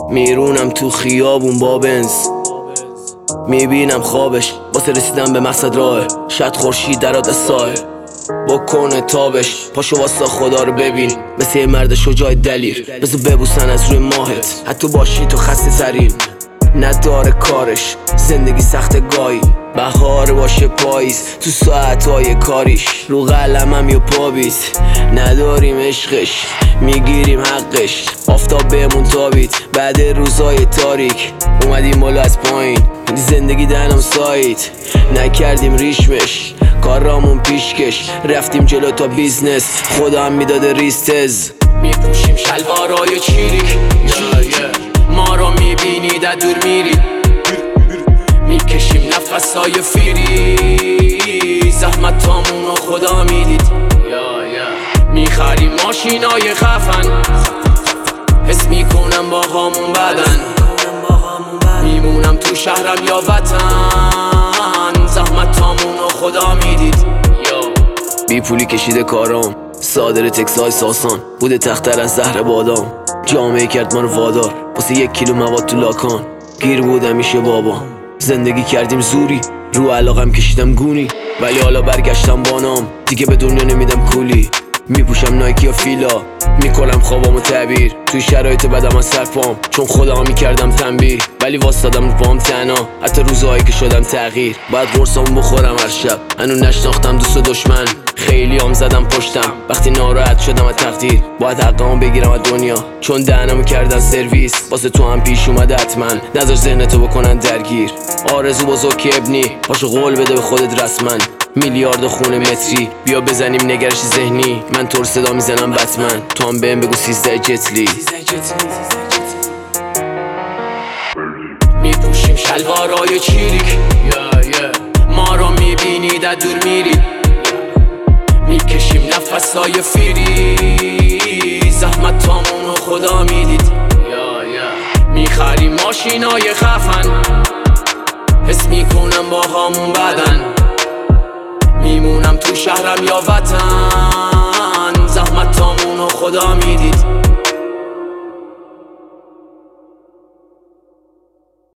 میرونم تو خیابون با بنز، میبینم خوابش واسه رسیدن به مقصد راه. شاید خورشید درات سایه بکنه تابش، پاشو واسه خدا رو ببین مثل یه مرد شجاع دلیر. بذار ببوسن از روی ماهت حتی باشی تو خسته ترین. نداره کارش زندگی سخت گاهی، بهار باشه پاییز تو ساعتهای کاریش. رو قلمم یا پابیت نداریم عشقش، میگیریم حقش. آفتاب بهمون تابید بعد روزهای تاریک، اومدیم بالا از پایین زندگی دهنم سایت. نکردیم ریشمش کارامون پیشکش، رفتیم جلو تا بیزنس خدا هم میداده ریستز. میپوشیم شلوارای چیریک، ما رو میبینید از دور میرید. میکشیم نفسای فیری، زحمت تامونو خدا میدید. میخریم ماشینای خفن، حس میکنم با هامون بدن. میمونم تو شهرم یا وطن، زحمت تامونو خدا میدید. بی پولی کشیده کارام، صادر تکسای ساسان، بوده تختر از زهر بادام. جامعه کرد ما رو وادار واسه 1 کیلو مواد تو لاکان. گیر بودم میشه بابا، زندگی کردیم زوری، رو علاقم کشیدم گونی. ولی حالا برگشتم بانام، دیگه به دنیا نمیدم کولی. میپوشم نایکی یا فیلا، میکنم خوابامو تعبیر. توی شرایط بدم از سرپام چون خودم میکردم تنبیه. ولی واسدادم رو پام تنها حتی روزهایی که شدم تغییر. باید قرصامو بخورم هر شب، هنو نشناختم دوست و دشمن. خیلی هم زدم پشتم وقتی ناراحت شدم از تقدیر. باید حقمو بگیرم از دنیا چون دهنمو کردن سرویس. واسه تو هم پیش اومده حتما، نذار ذهنتو بکنن درگیر. آرزو بزرگ که ابنی، پاشو قول بده به خودت رسما. میلیارد خونه متری بیا بزنیم نگرش ذهنی. من طور صدا میزنم بتمن، تو هم بهم بگو 13 جتلی. میپوشیم شلوارای چیریک، ما رو میبینید از دور میرید. میکشیم نفسای فیری، زحمت تامونو خدا میدید. میخریم ماشینای خفن، حس میکنم با هامون بدن. میمونم تو شهرم یا وطن، زحمت تامونو خدا میدید.